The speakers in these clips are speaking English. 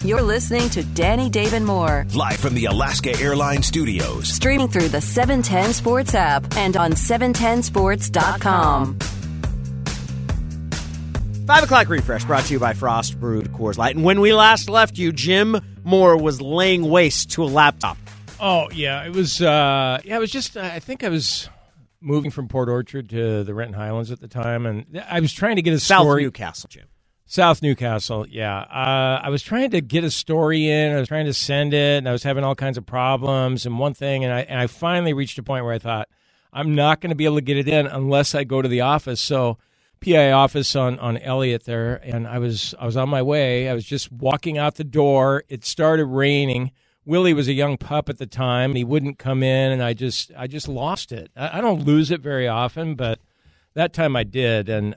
You're listening to Danny Dave and Moore. Live from the Alaska Airlines Studios. Streaming through the 710 Sports app and on 710sports.com. 5 o'clock refresh brought to you by Frost Brewed Coors Light. And when we last left you, Jim Moore was laying waste to a laptop. Oh, yeah. It was, it was just, I think I was moving from Port Orchard to the Renton Highlands at the time. And I was trying to get a South story. Newcastle, Jim. South Newcastle, yeah. I was trying to get a story in. I was trying to send it, and I was having all kinds of problems and one thing. And I finally reached a point where I thought, I'm not going to be able to get it in unless I go to the office. So PI office on Elliott there, and I was on my way. I was just walking out the door. It started raining. Willie was a young pup at the time, and he wouldn't come in, and I just lost it. I don't lose it very often, but that time I did, and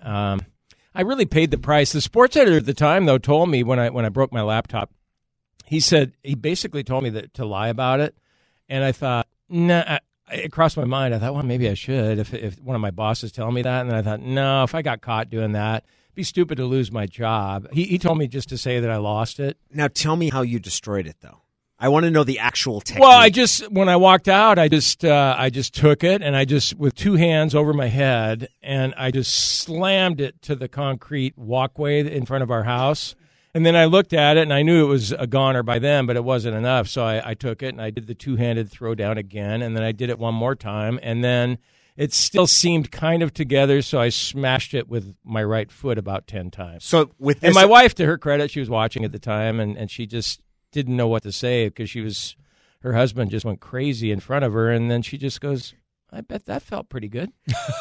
I really paid the price. The sports editor at the time, though, told me when I broke my laptop, he basically told me that to lie about it, and I thought, nah. It crossed my mind. I thought, well, maybe I should if one of my bosses tell me that. And then I thought, no, if I got caught doing that, it'd be stupid to lose my job. He told me just to say that I lost it. Now, tell me how you destroyed it, though. I want to know the actual technique. Well, when I walked out, I just took it and I just, with two hands over my head, and I just slammed it to the concrete walkway in front of our house. And then I looked at it, and I knew it was a goner by then, but it wasn't enough. So I took it, and I did the two-handed throw down again, and then I did it one more time. And then it still seemed kind of together, so I smashed it with my right foot about 10 times. So with this, and my wife, to her credit, she was watching at the time, and she just didn't know what to say because her husband just went crazy in front of her, and then she just goes, I bet that felt pretty good.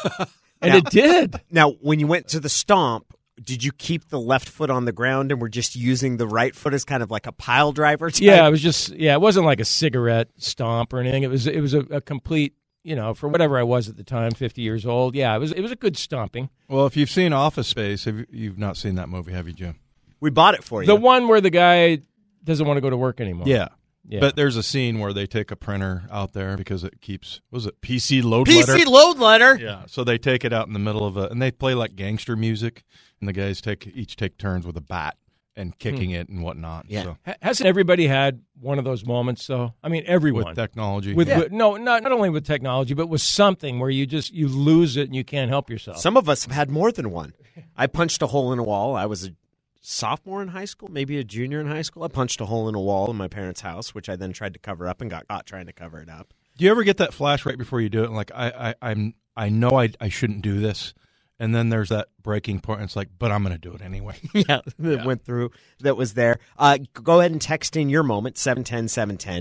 And it did. Now, when you went to the stomp, did you keep the left foot on the ground and were just using the right foot as kind of like a pile driver type? Yeah, it wasn't like a cigarette stomp or anything. It was a complete, for whatever I was at the time, 50 years old. Yeah, it was a good stomping. Well, if you've seen Office Space, you've not seen that movie, have you, Jim? We bought it for you. The one where the guy doesn't want to go to work anymore. Yeah. Yeah. But there's a scene where they take a printer out there because it keeps, PC load letter? PC load letter? Yeah. So they take it out in the middle of and they play like gangster music, and the guys each take turns with a bat and kicking it and whatnot. Yeah. So. Hasn't everybody had one of those moments, though? I mean, everyone. With technology. No, not only with technology, but with something where you lose it and you can't help yourself. Some of us have had more than one. I punched a hole in a wall. I was a sophomore in high school, maybe a junior in high school. I punched a hole in a wall in my parents' house, which I then tried to cover up and got caught trying to cover it up. Do you ever get that flash right before you do it? And like, I know I shouldn't do this. And then there's that breaking point. And it's like, but I'm going to do it anyway. Yeah, that went through. That was there. Go ahead and text in your moment, 710-710,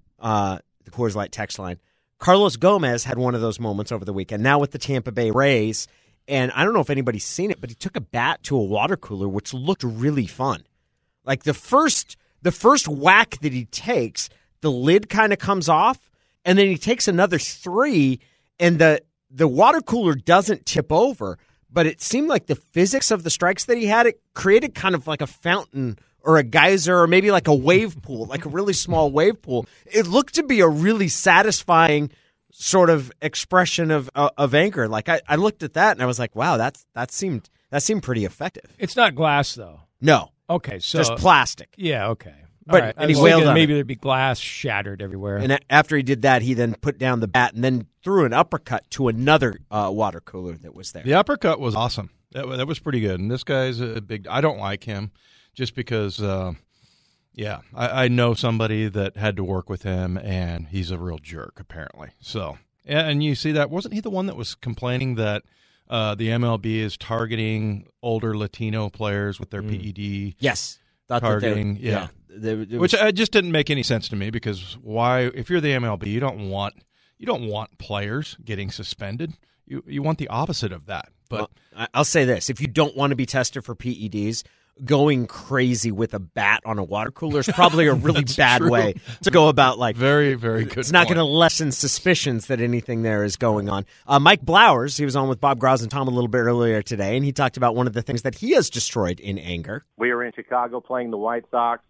the Coors Light text line. Carlos Gomez had one of those moments over the weekend. Now with the Tampa Bay Rays. And I don't know if anybody's seen it, but he took a bat to a water cooler, which looked really fun. Like the first whack that he takes, the lid kind of comes off, and then he takes another three, and the water cooler doesn't tip over. But it seemed like the physics of the strikes that he had, it created kind of like a fountain or a geyser or maybe like a wave pool, like a really small wave pool. It looked to be a really satisfying sort of expression of anger. Like I looked at that and I was like, wow, that seemed pretty effective. It's not glass though. No. Okay, so just plastic. Yeah, okay. But right. and he wailed on maybe it. there'd be glass shattered everywhere. And after he did that, he then put down the bat and then threw an uppercut to another water cooler that was there. The uppercut was awesome. That was pretty good. And this guy's a big. I don't like him just because. I know somebody that had to work with him, and he's a real jerk, apparently. So, and you see that, wasn't he the one that was complaining that the MLB is targeting older Latino players with their PED? Yes. Targeting, which just didn't make any sense to me because why? If you're the MLB, you don't want players getting suspended. You want the opposite of that. But I'll say this: if you don't want to be tested for PEDs, going crazy with a bat on a water cooler is probably a really bad way to go about life. Very, very good. It's not going to lessen suspicions that anything there is going on. Mike Blowers, he was on with Bob Gross and Tom a little bit earlier today, and he talked about one of the things that he has destroyed in anger. We were in Chicago playing the White Sox.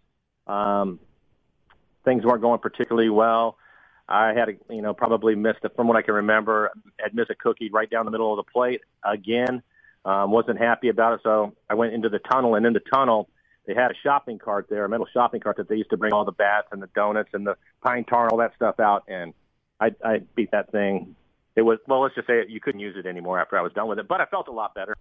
Things weren't going particularly well. I had, probably missed it from what I can remember. I'd missed a cookie right down the middle of the plate again. Wasn't happy about it, so I went into the tunnel, and in the tunnel, they had a shopping cart there, a metal shopping cart that they used to bring all the bats and the donuts and the pine tar and all that stuff out, and I beat that thing. It was, well, let's just say you couldn't use it anymore after I was done with it, but I felt a lot better.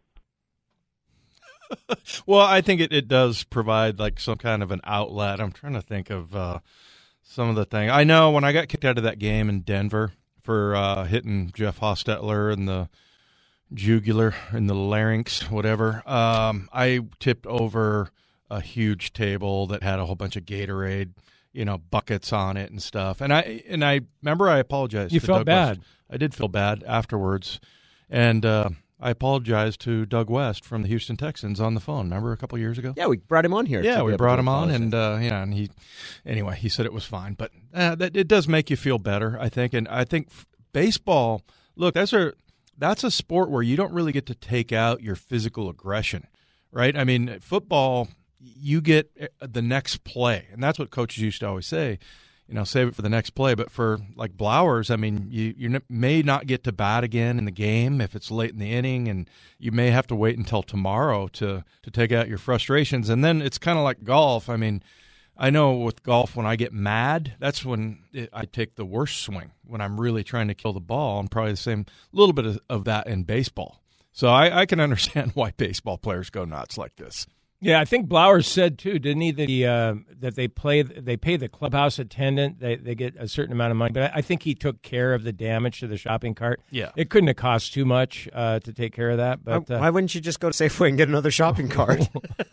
Well, I think it does provide like some kind of an outlet. I'm trying to think of some of the things. I know when I got kicked out of that game in Denver for hitting Jeff Hostetler in the jugular, in the larynx, whatever, I tipped over a huge table that had a whole bunch of Gatorade, buckets on it and stuff. And I remember I apologized. You to felt Doug bad. West. I did feel bad afterwards. And I apologized to Doug West from the Houston Texans on the phone. Remember a couple years ago? Yeah, we brought him on here. Yeah, we brought him on, and and he said it was fine. But that it does make you feel better, I think. And I think baseball. Look, that's a sport where you don't really get to take out your physical aggression, right? I mean, football, you get the next play, and that's what coaches used to always say. Save it for the next play. But for like Blowers, I mean, you may not get to bat again in the game if it's late in the inning, and you may have to wait until tomorrow to take out your frustrations. And then it's kind of like golf. I mean, I know with golf, when I get mad, that's when I take the worst swing, when I'm really trying to kill the ball. And probably the same little bit of that in baseball. So I can understand why baseball players go nuts like this. Yeah, I think Blowers said too, didn't he, that they pay the clubhouse attendant, they get a certain amount of money. But I think he took care of the damage to the shopping cart. Yeah, it couldn't have cost too much to take care of that. But why wouldn't you just go to Safeway and get another shopping cart?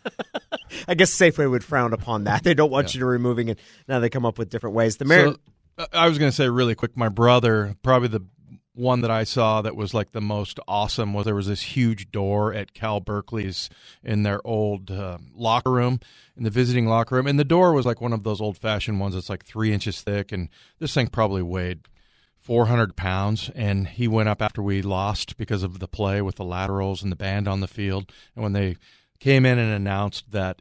I guess Safeway would frown upon that. They don't want you to removing it. Now they come up with different ways. I was going to say really quick, my brother, probably the one that I saw that was like the most awesome was there was this huge door at Cal Berkeley's in their old locker room, in the visiting locker room. And the door was like one of those old-fashioned ones that's like 3 inches thick. And this thing probably weighed 400 pounds. And he went up after we lost because of the play with the laterals and the band on the field. And when they came in and announced that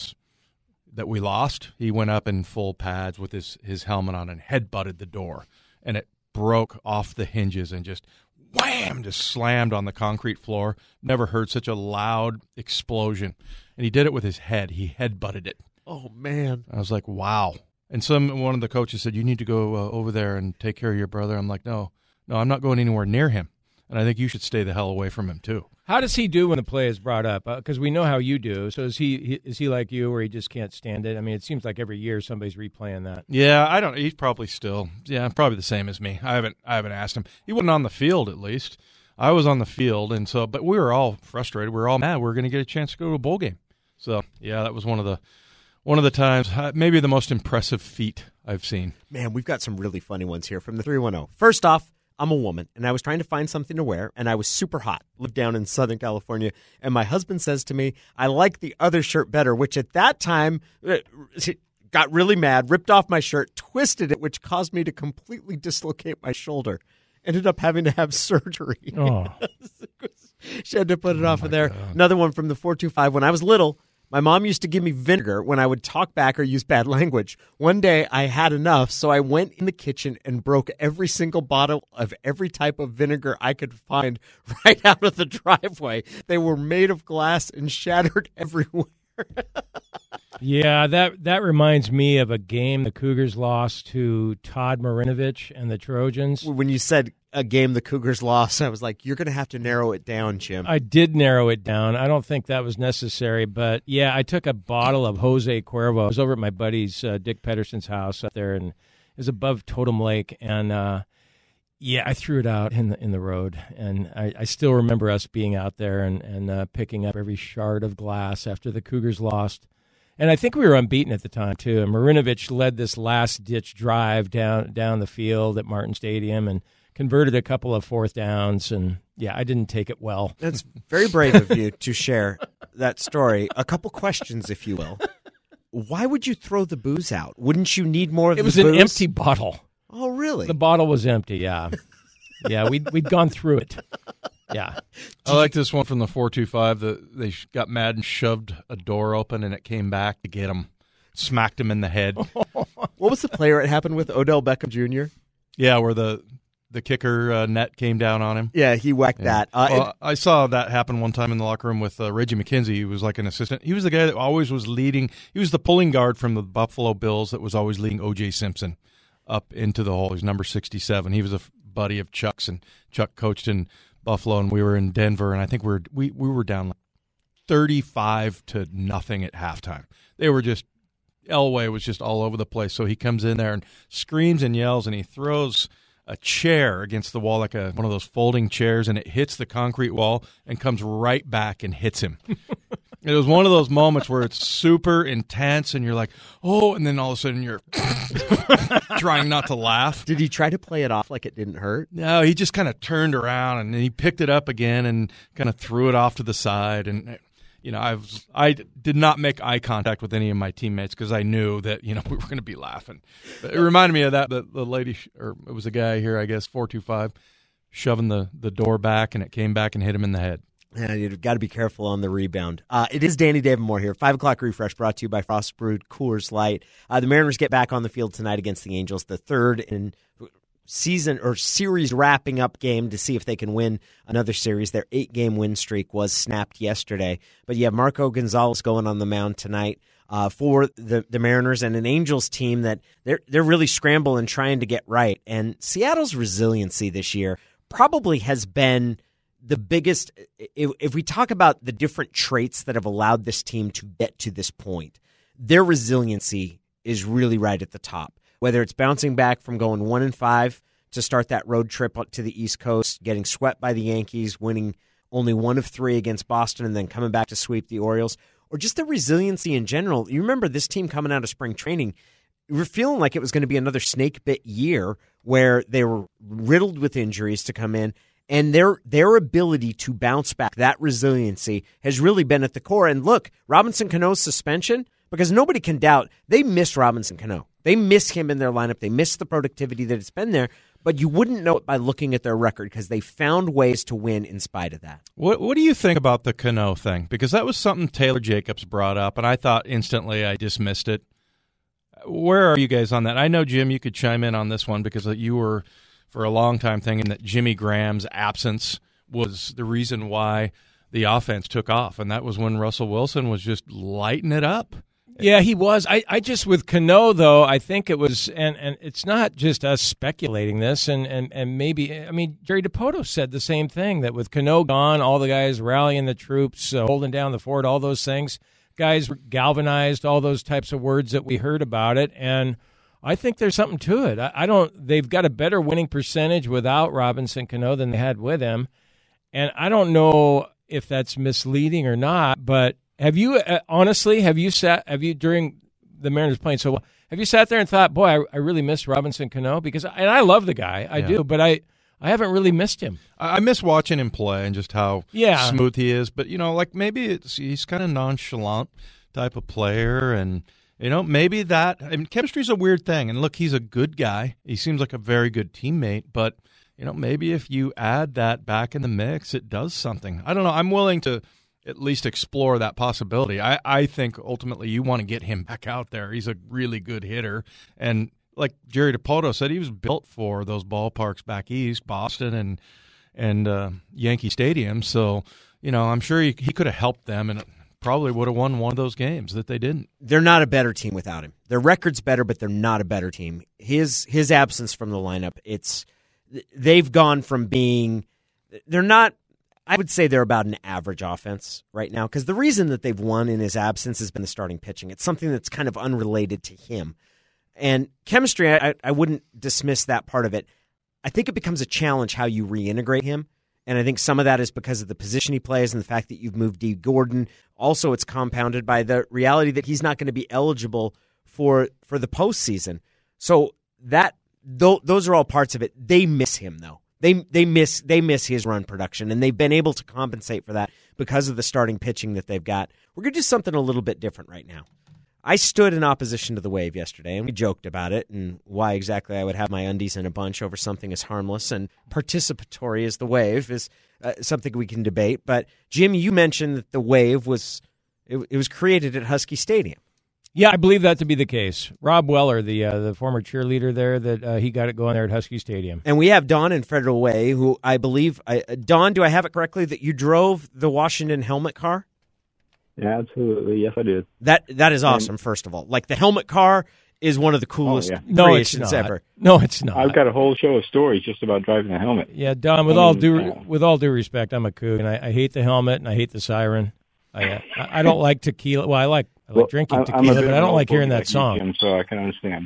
we lost, he went up in full pads with his helmet on and headbutted the door. And it broke off the hinges and just wham, just slammed on the concrete floor. Never heard such a loud explosion. And he did it with his head. He headbutted it. Oh, man. I was like, wow. And one of the coaches said, you need to go over there and take care of your brother. I'm like, no, I'm not going anywhere near him. And I think you should stay the hell away from him, too. How does he do when the play is brought up? Because we know how you do. So is he like you, where he just can't stand it? I mean, it seems like every year somebody's replaying that. Yeah, I don't. He's probably probably the same as me. I haven't asked him. He wasn't on the field, at least. I was on the field, and so. But we were all frustrated. We were all mad. We were going to get a chance to go to a bowl game. So yeah, that was one of the times, maybe the most impressive feat I've seen. Man, we've got some really funny ones here from the 310. First off, I'm a woman, and I was trying to find something to wear, and I was super hot. Lived down in Southern California, and my husband says to me, I like the other shirt better, which at that time got really mad, ripped off my shirt, twisted it, which caused me to completely dislocate my shoulder. Ended up having to have surgery. Oh. She had to put it off of there. God. Another one from the 425. When I was little, my mom used to give me vinegar when I would talk back or use bad language. One day I had enough, so I went in the kitchen and broke every single bottle of every type of vinegar I could find right out of the driveway. They were made of glass and shattered everywhere. Yeah, that reminds me of a game the Cougars lost to Todd Marinovich and the Trojans. When you said a game the Cougars lost, I was like, you're going to have to narrow it down, Jim. I did narrow it down. I don't think that was necessary. But, yeah, I took a bottle of Jose Cuervo. I was over at my buddy's Dick Pedersen's house up there, and it was above Totem Lake. And, I threw it out in the road. And I still remember us being out there and picking up every shard of glass after the Cougars lost. And I think we were unbeaten at the time, too. And Marinovich led this last-ditch drive down the field at Martin Stadium and converted a couple of fourth downs. And, yeah, I didn't take it well. That's very brave of you to share that story. A couple questions, if you will. Why would you throw the booze out? Wouldn't you need more of the booze? It was an empty bottle. Oh, really? The bottle was empty, yeah. Yeah, we'd gone through it. Yeah. I like this one from the 425. They got mad and shoved a door open, and it came back to get him, smacked him in the head. What was the player it happened with? Odell Beckham Jr.? Yeah, where the the kicker net came down on him. Yeah, he whacked that. I saw that happen one time in the locker room with Reggie McKenzie. He was like an assistant. He was the guy that always was leading. He was the pulling guard from the Buffalo Bills that was always leading O.J. Simpson up into the hole. He's number 67. He was a buddy of Chuck's, and Chuck coached in Buffalo, and we were in Denver, and I think we were down like 35-0 at halftime. They were just Elway was just all over the place. So he comes in there and screams and yells, and he throws a chair against the wall, like one of those folding chairs, and it hits the concrete wall and comes right back and hits him. It was one of those moments where it's super intense, and you're like, oh, and then all of a sudden you're trying not to laugh. Did he try to play it off like it didn't hurt? No, he just kind of turned around, and then he picked it up again and kind of threw it off to the side. And I did not make eye contact with any of my teammates because I knew that we were going to be laughing. But it reminded me of that the lady, or it was a guy here, I guess 425, shoving the door back, and it came back and hit him in the head. Yeah, you've got to be careful on the rebound. It is Danny Davenmore here. 5 o'clock refresh brought to you by Frost Brewed Coors Light. The Mariners get back on the field tonight against the Angels, the third in season or series wrapping up game to see if they can win another series. Their 8-game win streak was snapped yesterday. But you have Marco Gonzalez going on the mound tonight for the Mariners, and an Angels team that they're really scrambling trying to get right. And Seattle's resiliency this year probably has been the biggest. If we talk about the different traits that have allowed this team to get to this point, their resiliency is really right at the top. Whether it's bouncing back from going 1-5 to start that road trip up to the East Coast, getting swept by the Yankees, winning only 1 of 3 against Boston, and then coming back to sweep the Orioles, or just the resiliency in general. You remember this team coming out of spring training, you were feeling like it was going to be another snake-bit year where they were riddled with injuries to come in, and their ability to bounce back, that resiliency, has really been at the core. And look, Robinson Cano's suspension, because nobody can doubt, they miss Robinson Cano. They miss him in their lineup. They miss the productivity that it's been there, but you wouldn't know it by looking at their record because they found ways to win in spite of that. What do you think about the Cano thing? Because that was something Taylor Jacobs brought up, and I thought instantly I dismissed it. Where are you guys on that? I know, Jim, you could chime in on this one because you were for a long time thinking that Jimmy Graham's absence was the reason why the offense took off, and that was when Russell Wilson was just lighting it up. Yeah, he was. I just, with Cano, though, I think it was, and it's not just us speculating this, and maybe, I mean, Jerry DiPoto said the same thing, that with Cano gone, all the guys rallying the troops, holding down the fort, all those things, guys galvanized, all those types of words that we heard about it, and I think there's something to it. They've got a better winning percentage without Robinson Cano than they had with him, and I don't know if that's misleading or not, but have you during the Mariners playing so well, have you sat there and thought, boy, I really miss Robinson Cano? Because I love the guy, I do, but I haven't really missed him. I miss watching him play and just how smooth he is. But maybe he's kind of nonchalant type of player, and maybe that. I mean, chemistry's a weird thing. And look, he's a good guy. He seems like a very good teammate, but maybe if you add that back in the mix, it does something. I don't know. I'm willing to at least explore that possibility. I think ultimately you want to get him back out there. He's a really good hitter. And like Jerry DiPoto said, he was built for those ballparks back east, Boston and Yankee Stadium. So, I'm sure he could have helped them and probably would have won one of those games that they didn't. They're not a better team without him. Their record's better, but they're not a better team. His absence from the lineup, they've gone from being – they're not – I would say they're about an average offense right now because the reason that they've won in his absence has been the starting pitching. It's something that's kind of unrelated to him. And chemistry, I wouldn't dismiss that part of it. I think it becomes a challenge how you reintegrate him, and I think some of that is because of the position he plays and the fact that you've moved D. Gordon. Also, it's compounded by the reality that he's not going to be eligible for the postseason. So those are all parts of it. They miss him, though. They miss his run production, and they've been able to compensate for that because of the starting pitching that they've got. We're going to do something a little bit different right now. I stood in opposition to the Wave yesterday, and we joked about it and why exactly I would have my undies in a bunch over something as harmless and participatory as the Wave is something we can debate. But, Jim, you mentioned that the Wave was created at Husky Stadium. Yeah, I believe that to be the case. Rob Weller, the former cheerleader there, that he got it going there at Husky Stadium. And we have Don in Federal Way, who I believe, Don, do I have it correctly that you drove the Washington helmet car? Yeah, absolutely. Yes, I did. That is awesome, first of all. Like, the helmet car is one of the coolest creations ever. No, it's not. I've got a whole show of stories just about driving a helmet. Yeah, Don, with all due respect, I'm a kook, and I hate the helmet, and I hate the siren. I don't like tequila. Well, I like drinking tequila, but I don't like hearing that song. Jim, so I can understand.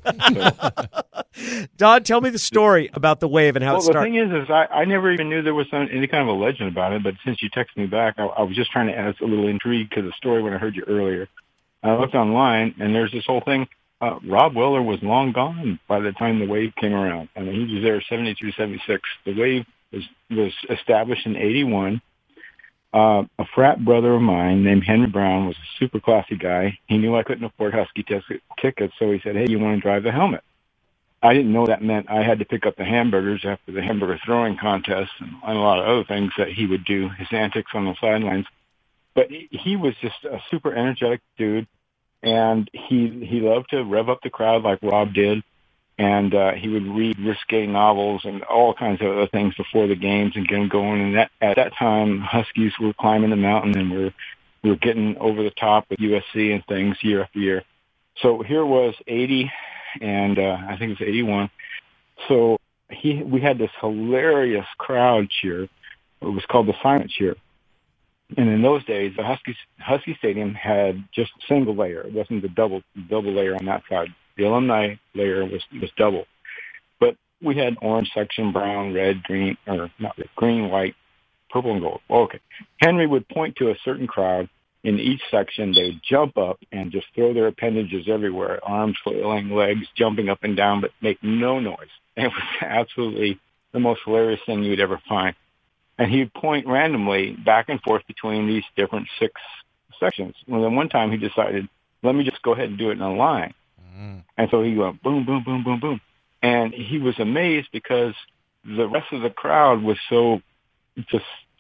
Don, tell me the story about the wave and how it started. The thing is I never even knew there was any kind of a legend about it, but since you texted me back, I was just trying to add a little intrigue to the story when I heard you earlier. I looked online, and there's this whole thing. Rob Weller was long gone by the time the wave came around. I mean, he was there 72, 76. The wave was established in 81. A frat brother of mine named Henry Brown was a super classy guy. He knew I couldn't afford Husky tickets, so he said, hey, you want to drive the helmet? I didn't know that meant I had to pick up the hamburgers after the hamburger throwing contest and a lot of other things that he would do, his antics on the sidelines. But he was just a super energetic dude, and he loved to rev up the crowd like Rob did. And he would read risque novels and all kinds of other things before the games and get them going. And at that time, Huskies were climbing the mountain, and we were getting over the top with USC and things year after year. So here was 80, and I think it was 81. So we had this hilarious crowd cheer. It was called the silent cheer. And in those days, the Husky Stadium had just a single layer. It wasn't the double layer on that side. The alumni layer was double. But we had orange section, brown, red, green, or not red, green, white, purple, and gold. Okay. Henry would point to a certain crowd. In each section, they would jump up and just throw their appendages everywhere, arms flailing, legs jumping up and down, but make no noise. And it was absolutely the most hilarious thing you would ever find. And he'd point randomly back and forth between these different 6 sections. Well, then one time he decided, let me just go ahead and do it in a line. And so he went boom, boom, boom, boom, boom. And he was amazed because the rest of the crowd was so just,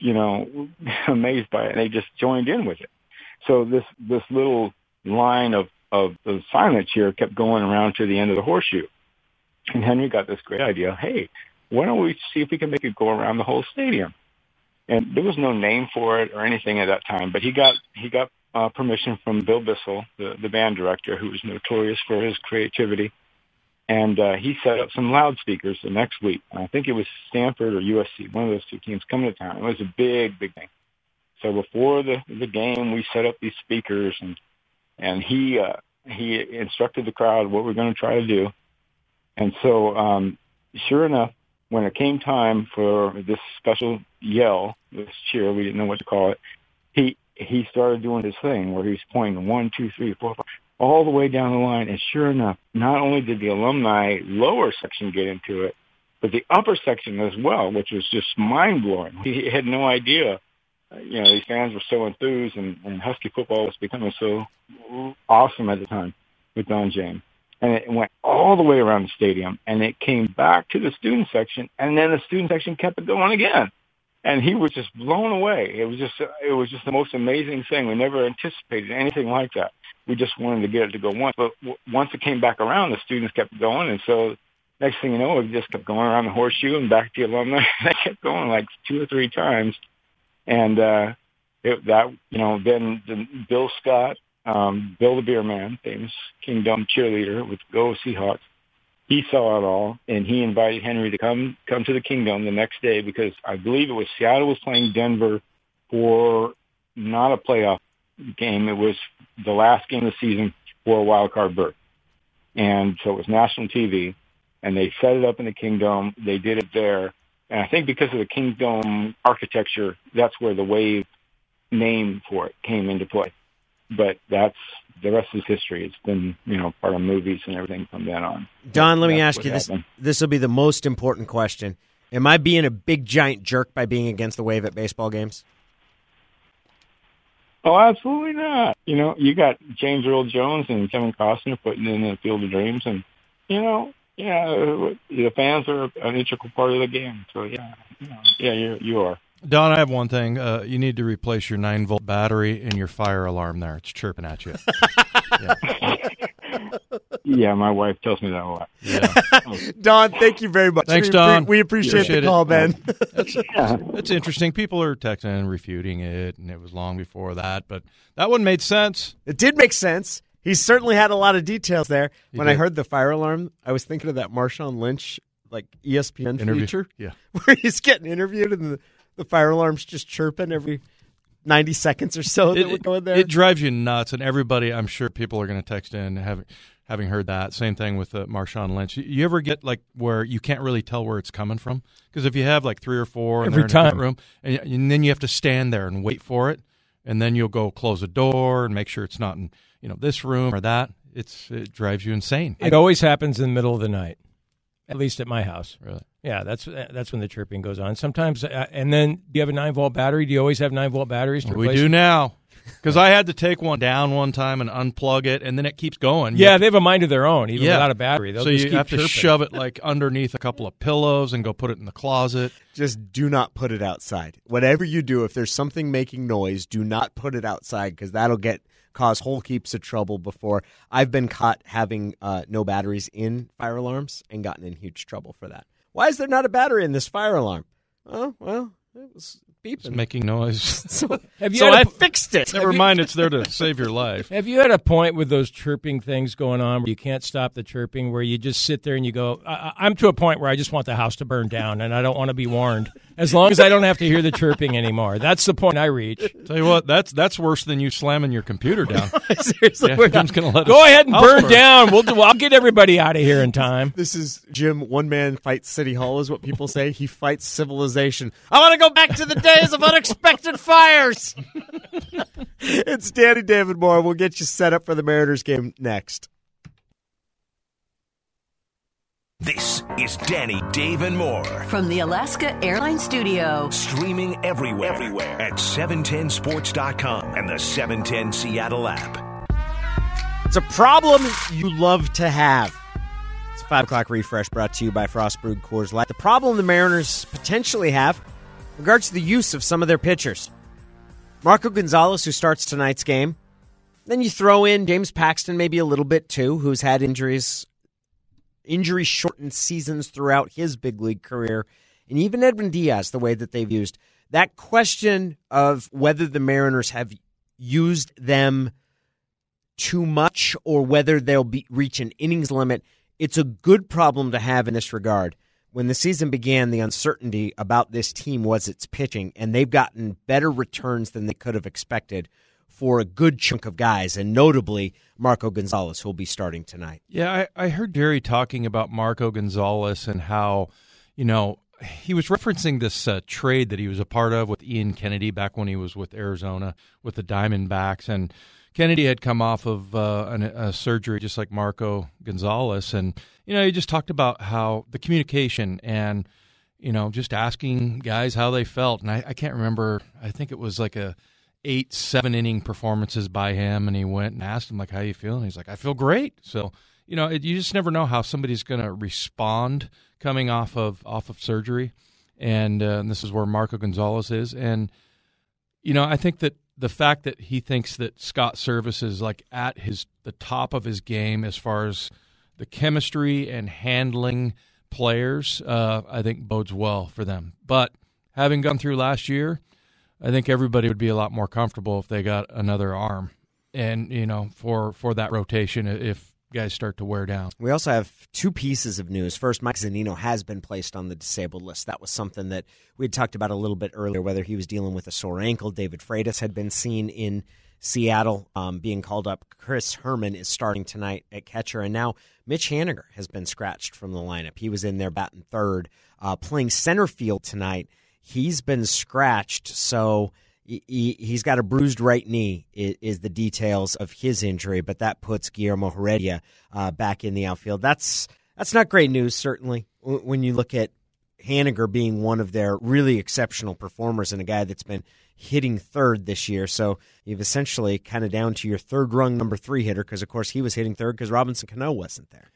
amazed by it. And they just joined in with it. So this little line of the silent cheer kept going around to the end of the horseshoe. And Henry got this great idea. Hey, why don't we see if we can make it go around the whole stadium? And there was no name for it or anything at that time, but he got permission from Bill Bissell, the band director, who was notorious for his creativity. And he set up some loudspeakers the next week. I think it was Stanford or USC, one of those two teams coming to town. It was a big, big thing. So before the game, we set up these speakers, and he instructed the crowd what we're going to try to do. And so sure enough, when it came time for this special yell, this cheer, we didn't know what to call it, he started doing his thing where he's pointing 1, 2, 3, 4, 5, all the way down the line. And sure enough, not only did the alumni lower section get into it, but the upper section as well, which was just mind-blowing. He had no idea. These fans were so enthused, and Husky football was becoming so awesome at the time with Don James. And it went all the way around the stadium, and it came back to the student section, and then the student section kept it going again. And he was just blown away. It was just the most amazing thing. We never anticipated anything like that. We just wanted to get it to go once. But once it came back around, the students kept going. And so next thing you know, it just kept going around the horseshoe and back to the alumni. They kept going like 2 or 3 times. And then Bill Scott, Bill the Beer Man, famous Kingdom cheerleader with Go Seahawks, he saw it all, and he invited Henry to come to the Kingdom the next day because I believe it was Seattle was playing Denver for not a playoff game. It was the last game of the season for a wild card berth. And so it was national TV, and they set it up in the Kingdom. They did it there. And I think because of the Kingdom architecture, that's where the Wave name for it came into play. But that's the rest is history. It's been, part of movies and everything from then on. Don, let me ask you this. This will be the most important question. Am I being a big, giant jerk by being against the Wave at baseball games? Oh, absolutely not. You got James Earl Jones and Kevin Costner putting in the Field of Dreams, and, the fans are an integral part of the game. So, you are. Don, I have one thing. You need to replace your 9-volt battery in your fire alarm there. It's chirping at you. Yeah, my wife tells me that a lot. Yeah. Don, thank you very much. Thanks, Don. We appreciate the call, Ben. That's interesting. People are texting and refuting it, and it was long before that. But that one made sense. It did make sense. He certainly had a lot of details there. When I did. heard the fire alarm, I was thinking of that Marshawn Lynch ESPN Interview. feature. Yeah. Where he's getting interviewed and the fire alarm's just chirping every 90 seconds or so that we're going there. It drives you nuts, and everybody, I'm sure people are going to text in having heard that. Same thing with Marshawn Lynch. You ever get where you can't really tell where it's coming from? Because if you have 3 or 4 in Every a time. different room, and then you have to stand there and wait for it, and then you'll go close a door and make sure it's not in this room or that. It drives you insane. It always happens in the middle of the night, at least at my house. Really? Yeah, that's when the chirping goes on. Sometimes, and then do you have a 9-volt battery? Do you always have 9-volt batteries? We do now. Because I had to take one down one time and unplug it, and then it keeps going. Yeah, they have a mind of their own, even without a battery. They'll so just you keep have to chirping. shove it underneath a couple of pillows and go put it in the closet. Just do not put it outside. Whatever you do, if there's something making noise, do not put it outside because that'll cause whole heaps of trouble before. I've been caught having no batteries in fire alarms and gotten in huge trouble for that. Why is there not a battery in this fire alarm? Oh, well, it was beeping. It's making noise. So you I fixed it. Never mind, it's there to save your life. Have you had a point with those chirping things going on where you can't stop the chirping, where you just sit there and you go, I'm to a point where I just want the house to burn down and I don't want to be warned. As long as I don't have to hear the chirping anymore. That's the point I reach. Tell you what, that's worse than you slamming your computer down. Seriously, Yeah, Jim's gonna let Go us- ahead and I'll burn burn. down. I'll get everybody out of here in time. This is Jim. One man fights City Hall is what people say. He fights civilization. I want to go back to the days of unexpected fires. It's Danny David Moore. We'll get you set up for the Mariners game next. This is Danny, Dave, and more. From the Alaska Airlines Studio. Streaming everywhere at 710sports.com and the 710 Seattle app. It's a problem you love to have. It's a 5 o'clock refresh brought to you by Frost Brewed Coors Light. The problem the Mariners potentially have in regards to the use of some of their pitchers. Marco Gonzalez, who starts tonight's game. Then you throw in James Paxton maybe a little bit too, who's had injury-shortened seasons throughout his big league career. And even Edwin Diaz, the way that they've used. That question of whether the Mariners have used them too much or whether they'll reach an innings limit, it's a good problem to have in this regard. When the season began, the uncertainty about this team was its pitching, and they've gotten better returns than they could have expected for a good chunk of guys, and notably Marco Gonzalez, who will be starting tonight. Yeah, I heard Jerry talking about Marco Gonzalez and how, he was referencing this trade that he was a part of with Ian Kennedy back when he was with Arizona with the Diamondbacks. And Kennedy had come off of a surgery just like Marco Gonzalez. And, he just talked about how the communication and, just asking guys how they felt. And I can't remember. I think it was like a 8-7 inning performances by him. And he went and asked him, how you feel? And he's like, I feel great. So, you just never know how somebody's going to respond coming off of surgery. And this is where Marco Gonzalez is. And, I think that the fact that he thinks that Scott Service is at the top of his game as far as the chemistry and handling players, I think bodes well for them. But having gone through last year, I think everybody would be a lot more comfortable if they got another arm and, for that rotation if guys start to wear down. We also have 2 pieces of news. First, Mike Zunino has been placed on the disabled list. That was something that we had talked about a little bit earlier, whether he was dealing with a sore ankle. David Freitas had been seen in Seattle being called up. Chris Herman is starting tonight at catcher. And now Mitch Haniger has been scratched from the lineup. He was in there batting third, playing center field tonight. He's been scratched, so he's got a bruised right knee is the details of his injury, but that puts Guillermo Heredia back in the outfield. That's not great news, certainly, when you look at Haniger being one of their really exceptional performers and a guy that's been hitting third this year. So you've essentially kind of down to your third rung number 3 hitter because, of course, he was hitting third because Robinson Cano wasn't there.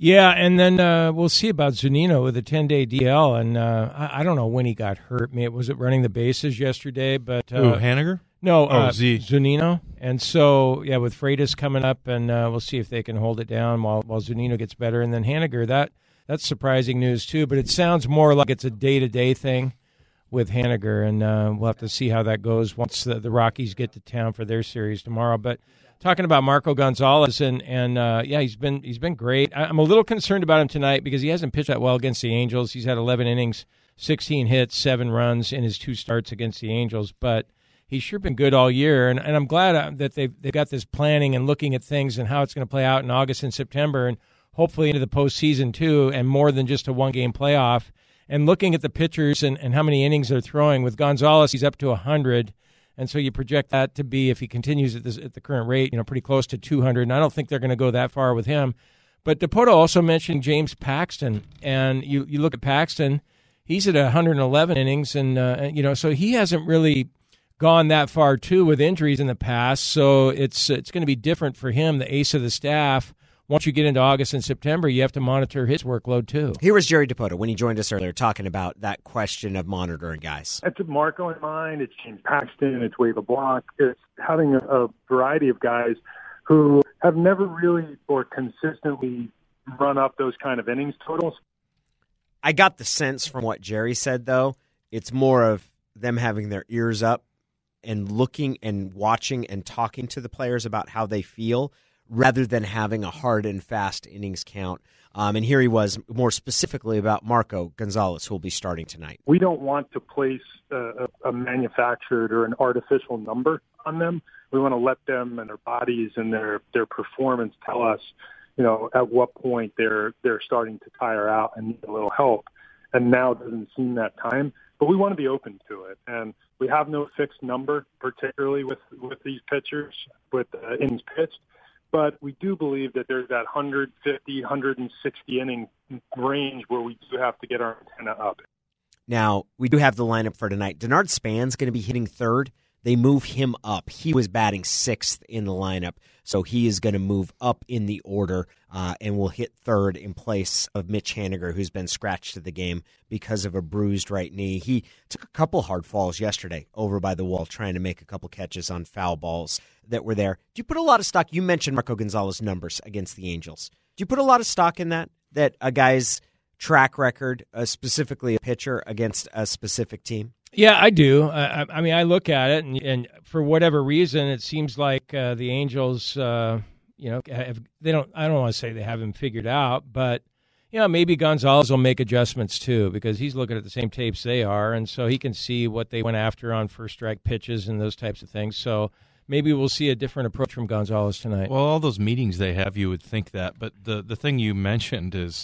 Yeah, and then we'll see about Zunino with a 10-day DL, and I don't know when he got hurt. Was it running the bases yesterday? But Haniger? No, Z. Zunino. And so, yeah, with Freitas coming up, and we'll see if they can hold it down while Zunino gets better. And then Haniger, that's surprising news too, but it sounds more like it's a day-to-day thing with Haniger, and we'll have to see how that goes once the Rockies get to town for their series tomorrow. But talking about Marco Gonzalez, and yeah, he's been great. I'm a little concerned about him tonight because he hasn't pitched that well against the Angels. He's had 11 innings, 16 hits, 7 runs in his 2 starts against the Angels, but he's sure been good all year, and I'm glad that they've got this planning and looking at things and how it's going to play out in August and September, and hopefully into the postseason too, and more than just a one-game playoff. And looking at the pitchers and how many innings they're throwing. With Gonzalez, he's up to 100, and so you project that to be, if he continues at the current rate, pretty close to 200. And I don't think they're going to go that far with him. But Dipoto also mentioned James Paxton, and you look at Paxton, he's at 111 innings, and so he hasn't really gone that far too with injuries in the past. So it's going to be different for him, the ace of the staff. Once you get into August and September, you have to monitor his workload too. Here was Jerry Dipoto when he joined us earlier talking about that question of monitoring guys. It's Marco in mind. It's James Paxton. It's Wade LeBlanc. It's having a variety of guys who have never really or consistently run up those kind of innings totals. I got the sense from what Jerry said, though, it's more of them having their ears up and looking and watching and talking to the players about how they feel, rather than having a hard and fast innings count. And here he was more specifically about Marco Gonzalez, who will be starting tonight. We don't want to place a manufactured or an artificial number on them. We want to let them and their bodies and their performance tell us, at what point they're starting to tire out and need a little help. And now doesn't seem that time, but we want to be open to it. And we have no fixed number, particularly with these pitchers, with innings pitched. But we do believe that there's that 150, 160 inning range where we do have to get our antenna up. Now, we do have the lineup for tonight. Denard Span's going to be hitting third. They move him up. He was batting 6th in the lineup, so he is going to move up in the order and will hit third in place of Mitch Haniger, who's been scratched to the game because of a bruised right knee. He took a couple hard falls yesterday over by the wall trying to make a couple catches on foul balls that were there. Do you put a lot of stock? You mentioned Marco Gonzalez numbers against the Angels. Do you put a lot of stock in that a guy's track record, specifically a pitcher against a specific team? Yeah, I do. I mean, I look at it, and for whatever reason, it seems like the Angels, they don't. I don't want to say they have him figured out, but maybe Gonzalez will make adjustments too, because he's looking at the same tapes they are, and so he can see what they went after on first strike pitches and those types of things. So maybe we'll see a different approach from Gonzalez tonight. Well, all those meetings they have, you would think that, but the thing you mentioned is,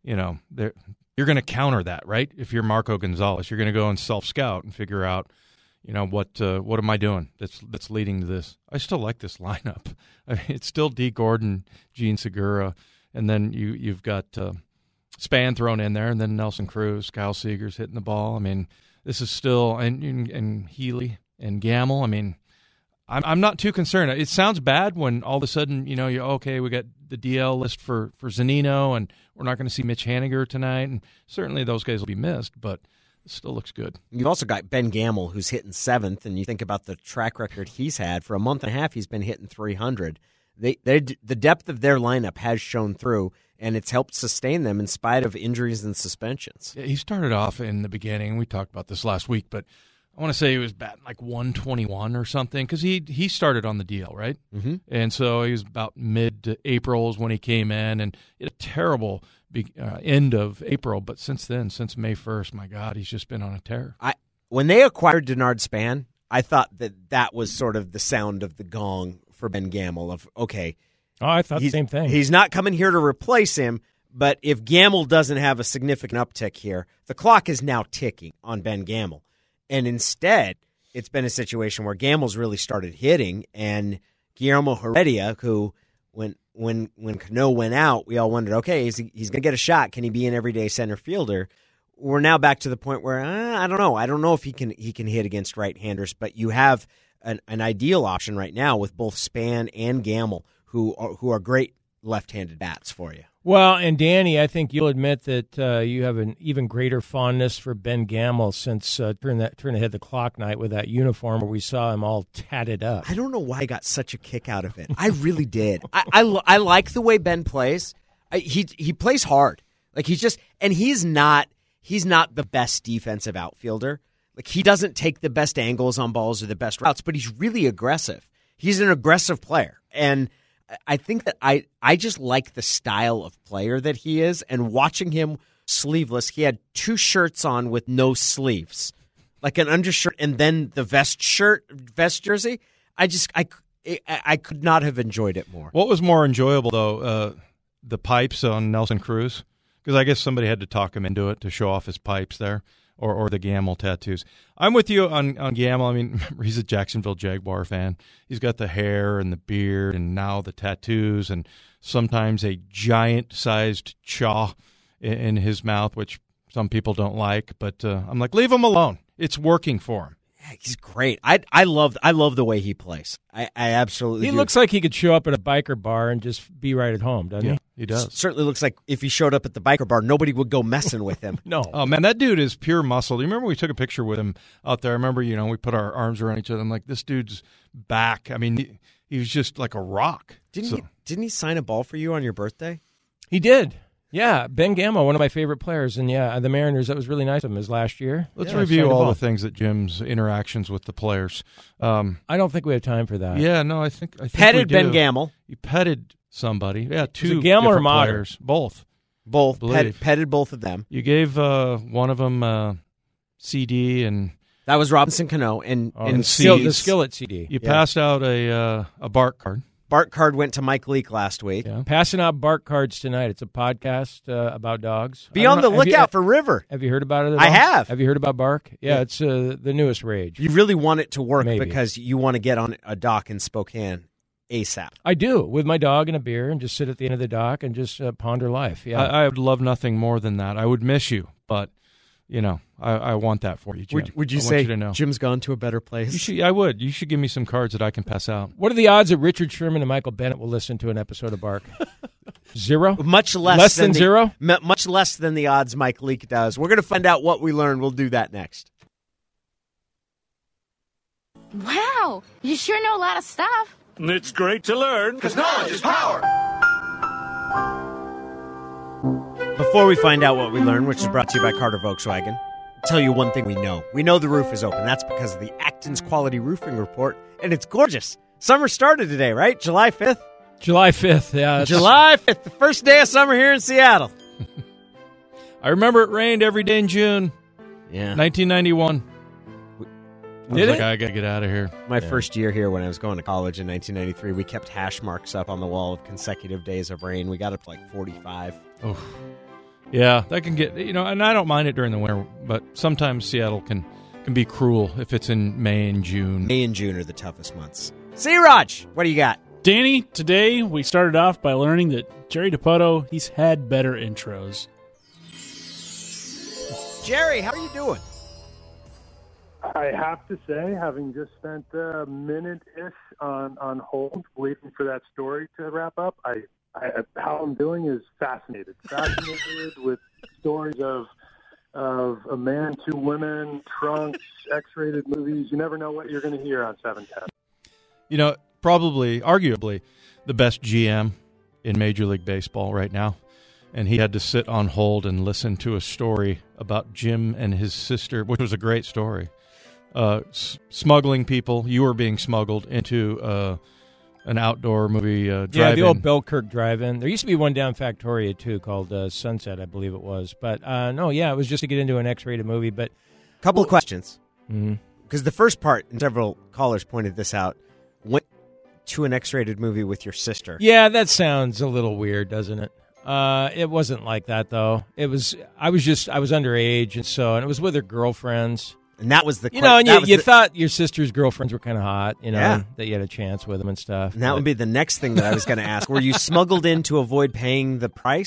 you're going to counter that, right? If you're Marco Gonzalez, you're going to go and self-scout and figure out, what am I doing that's leading to this. I still like this lineup. I mean, it's still D. Gordon, Gene Segura, and then you've got Span thrown in there, and then Nelson Cruz, Kyle Seager's hitting the ball. I mean, this is still and Healy and Gamble. I mean, I'm not too concerned. It sounds bad when all of a sudden, you're okay, we got the DL list for Zunino, and we're not going to see Mitch Haniger tonight, and certainly those guys will be missed, but it still looks good. You've also got Ben Gamble, who's hitting 7th, and you think about the track record he's had. For a month and a half, he's been hitting 300. The depth of their lineup has shown through, and it's helped sustain them in spite of injuries and suspensions. Yeah, he started off in the beginning. We talked about this last week, but I want to say he was batting like 121 or something because he started on the DL, right? Mm-hmm. And so he was about mid-April is when he came in, and a terrible end of April. But since then, since May 1st, my God, he's just been on a tear. When they acquired Denard Span, I thought that was sort of the sound of the gong for Ben Gamble of, okay. Oh, I thought the same thing. He's not coming here to replace him, but if Gamble doesn't have a significant uptick here, the clock is now ticking on Ben Gamble. And instead, it's been a situation where Gamble's really started hitting, and Guillermo Heredia, who when Cano went out, we all wondered, okay, he's going to get a shot. Can he be an everyday center fielder? We're now back to the point where I don't know. I don't know if he can hit against right-handers, but you have an ideal option right now with both Span and Gamble, who are great left-handed bats for you. Well, and Danny, I think you'll admit that you have an even greater fondness for Ben Gamel since Turn Ahead the Clock night with that uniform where we saw him all tatted up. I don't know why I got such a kick out of it. I really did. I like the way Ben plays. He plays hard. Like he's not the best defensive outfielder. Like he doesn't take the best angles on balls or the best routes, but he's really aggressive. He's an aggressive player, and I think that I just like the style of player that he is, and watching him sleeveless, he had 2 shirts on with no sleeves, like an undershirt and then the vest jersey. I could not have enjoyed it more. What was more enjoyable, though, the pipes on Nelson Cruz? Because I guess somebody had to talk him into it to show off his pipes there, or the Gamel tattoos. I'm with you on Gamel. I mean, he's a Jacksonville Jaguar fan. He's got the hair and the beard and now the tattoos and sometimes a giant-sized chaw in his mouth, which some people don't like. But I'm like, leave him alone. It's working for him. Yeah, he's great. I love the way he plays. I absolutely He do. looks like he could show up at a biker bar and just be right at home, doesn't he? He does. Certainly looks like if he showed up at the biker bar, nobody would go messing with him. No. Oh, man, that dude is pure muscle. Do you remember we took a picture with him out there? I remember, we put our arms around each other. I'm like, this dude's back. I mean, he was just like a rock. Didn't he sign a ball for you on your birthday? He did. Yeah, Ben Gamel, one of my favorite players. And, yeah, the Mariners, that was really nice of him his last year. Let's review all the things that Jim's interactions with the players. I don't think we have time for that. Yeah, no, I think petted we Ben do. Gamel. You petted somebody. Yeah, 2 Gamel or different Motter? players. Both. Petted both of them. You gave one of them CD and that was Robinson Cano and the Skillet CD. You passed out a Bart card. Bart card went to Mike Leake last week. Yeah. Passing out Bart cards tonight. It's a podcast about dogs. Be on the lookout for River. Have you heard about it at all? I have. Have you heard about Bark? Yeah, it's the newest rage. You really want it to work Maybe. because you want to get on a dock in Spokane ASAP. I do, with my dog and a beer, and just sit at the end of the dock and just ponder life. Yeah, I would love nothing more than that. I would miss you, but I want that for you, Jim. Would you I want say you to know. Jim's gone to a better place? I would. You should give me some cards that I can pass out. What are the odds that Richard Sherman and Michael Bennett will listen to an episode of Bark? 0? Much less than 0? Much less than the odds Mike Leake does. We're going to find out what we learned. We'll do that next. Wow, you sure know a lot of stuff. It's great to learn because knowledge is power. Before we find out what we learned, which is brought to you by Carter Volkswagen, I'll tell you one thing we know. We know the roof is open. That's because of the Acton's Quality Roofing Report, and it's gorgeous. Summer started today, right? July 5th? July 5th, yeah. July 5th, the first day of summer here in Seattle. I remember it rained every day in June. Yeah. 1991. Did it? I got to get out of here. My first year here when I was going to college in 1993, we kept hash marks up on the wall of consecutive days of rain. We got up to like 45. Oh, yeah, that can get, and I don't mind it during the winter, but sometimes Seattle can be cruel if it's in May and June. May and June are the toughest months. See, Raj, what do you got? Danny, today we started off by learning that Jerry DiPoto, he's had better intros. Jerry, how are you doing? I have to say, having just spent a minute-ish on hold waiting for that story to wrap up, how I'm doing is fascinated with stories of a man, 2 women, trunks, X-rated movies. You never know what you're going to hear on 710. Probably, arguably, the best GM in Major League Baseball right now. And he had to sit on hold and listen to a story about Jim and his sister, which was a great story. Smuggling people. You were being smuggled into an outdoor movie drive-in. Yeah, the old Belkirk drive-in. There used to be one down Factoria, too, called Sunset, I believe it was. But, it was just to get into an X-rated movie. But couple of questions. Mm-hmm. Because the first part, and several callers pointed this out, went to an X-rated movie with your sister. Yeah, that sounds a little weird, doesn't it? It wasn't like that, though. I was underage, and it was with her girlfriends. And that was the you thought your sister's girlfriends were kind of hot, that you had a chance with them and stuff. And that would be the next thing that I was going to ask. Were you smuggled in to avoid paying the price,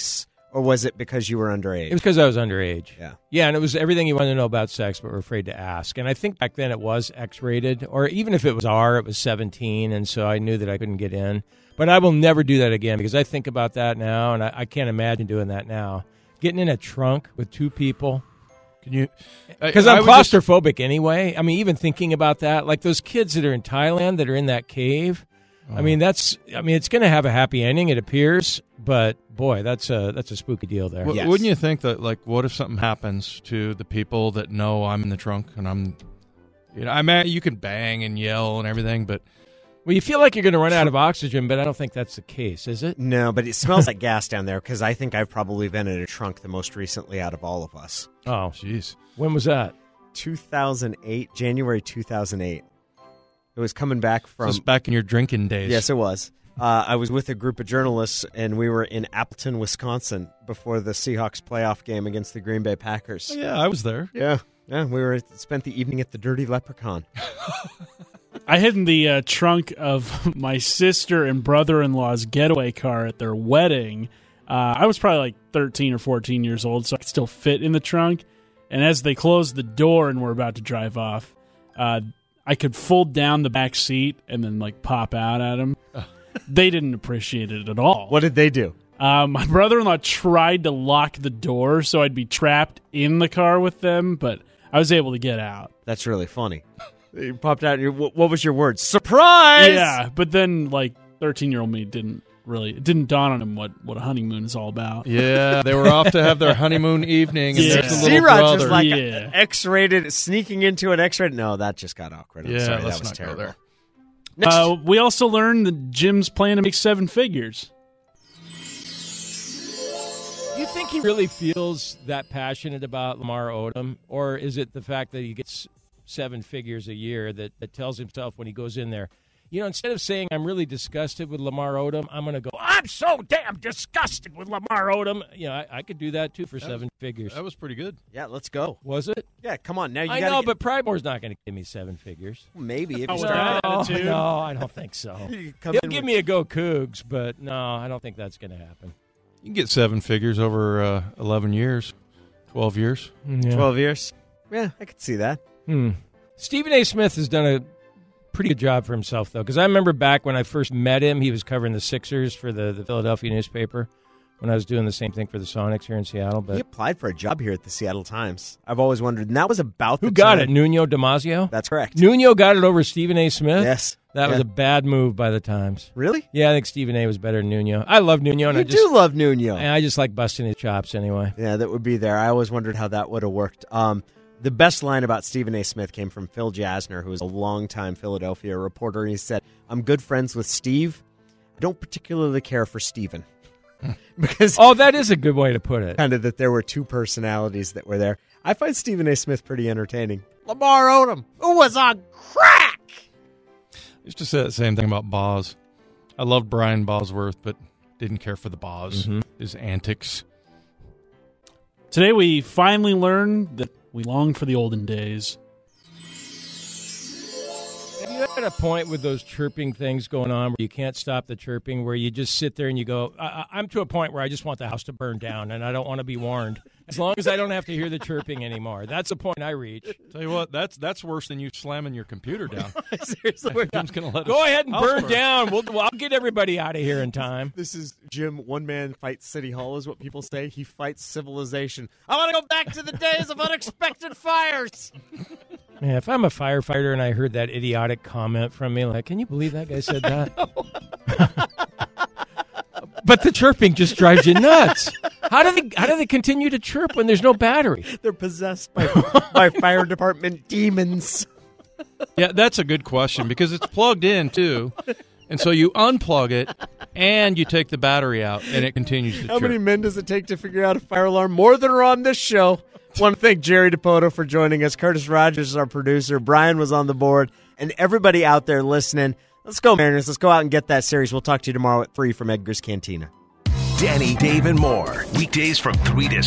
Or was it because you were underage? It was because I was underage. Yeah. Yeah, and it was everything you wanted to know about sex but were afraid to ask. And I think back then it was X-rated, or even if it was R, it was 17, and so I knew that I couldn't get in. But I will never do that again because I think about that now, and I can't imagine doing that now. Getting in a trunk with two people. Can you? Because I'm claustrophobic anyway. I mean, even thinking about that, like those kids that are in Thailand that are in that cave. I mean, it's going to have a happy ending, it appears, but boy, that's a spooky deal there. Yes. Wouldn't you think that, like, what if something happens to the people that know I'm in the trunk and I'm, you can bang and yell and everything, but. Well, you feel like you're going to run out of oxygen, but I don't think that's the case, is it? No, but it smells like gas down there because I think I've probably been in a trunk the most recently out of all of us. Oh, jeez. When was that? 2008, January 2008. It was coming back from... This was back in your drinking days. Yes, it was. I was with a group of journalists, and we were in Appleton, Wisconsin, before the Seahawks playoff game against the Green Bay Packers. Oh, yeah, I was there. Yeah, we spent the evening at the Dirty Leprechaun. I hid in the trunk of my sister and brother-in-law's getaway car at their wedding. I was probably like 13 or 14 years old, so I could still fit in the trunk. And as they closed the door and were about to drive off, I could fold down the back seat and then like pop out at them. They didn't appreciate it at all. What did they do? My brother-in-law tried to lock the door so I'd be trapped in the car with them, but I was able to get out. That's really funny. You popped out. What was your word? Surprise! Yeah, but then like 13-year-old me it didn't dawn on him what a honeymoon is all about. Yeah, they were off to have their honeymoon evening. And there's the little C-Rod brother. just like X-rated, sneaking into an X-rated. No, that just got awkward. I'm sorry, let's that was not terrible. go there. We also learned that Jim's planning to make 7 figures. Do you think he really feels that passionate about Lamar Odom, or is it the fact that he gets 7 figures a year that tells himself when he goes in there, instead of saying I'm really disgusted with Lamar Odom, I'm going to go, I'm so damn disgusted with Lamar Odom. I could do that too for 7 figures. That was pretty good. Yeah, let's go. Was it? Yeah, come on. Now I know, but Pridemore's not going to give me 7 figures. Maybe. If Oh, you with start that attitude? No, I don't think so. come He'll in give with- me a go Cougs, but no, I don't think that's going to happen. You can get 7 figures over 11 years, 12 years. Yeah. 12 years. Yeah, I could see that. Stephen A. Smith has done a pretty good job for himself, though, because I remember back when I first met him, he was covering the Sixers for the Philadelphia newspaper when I was doing the same thing for the Sonics here in Seattle. But He applied for a job here at the Seattle Times. I've always wondered, and that was about who got it? Nuno Damasio? That's correct. Nuno got it over Stephen A. Smith? Yes. That was a bad move by the Times. Really? Yeah, I think Stephen A. was better than Nuno. I love Nuno. And You do love Nuno. And I just like busting his chops anyway. Yeah, that would be there. I always wondered how that would have worked. The best line about Stephen A. Smith came from Phil Jasner, who was a longtime Philadelphia reporter. He said, I'm good friends with Steve. I don't particularly care for Stephen. Because that is a good way to put it. Kind of that there were two personalities that were there. I find Stephen A. Smith pretty entertaining. Lamar Odom, who was on crack. I used to say the same thing about Boz. I loved Brian Bosworth, but didn't care for the Boz, his antics. Today we finally learned that we long for the olden days. Have you at a point with those chirping things going on where you can't stop the chirping, where you just sit there and you go, I'm to a point where I just want the house to burn down and I don't want to be warned. As long as I don't have to hear the chirping anymore. That's the point I reach. Tell you what, that's worse than you slamming your computer down. Seriously, Jim's gonna let Go us ahead and house burn down. I'll get everybody out of here in time. This is Jim. One man fights City Hall is what people say. He fights civilization. I want to go back to the days of unexpected fires. Man, if I'm a firefighter and I heard that idiotic comment from me, like, can you believe that guy said that? But the chirping just drives you nuts. How do they continue to chirp when there's no battery? They're possessed by fire department demons. Yeah, that's a good question because it's plugged in too. And so you unplug it and you take the battery out and it continues to How chirp. many men does it take to figure out a fire alarm? More than are on this show. Want to thank Jerry DePoto for joining us. Curtis Rogers is our producer. Brian was on the board. And everybody out there listening, let's go, Mariners. Let's go out and get that series. We'll talk to you tomorrow at 3 from Edgar's Cantina. Danny, Dave, and more. Weekdays from 3 to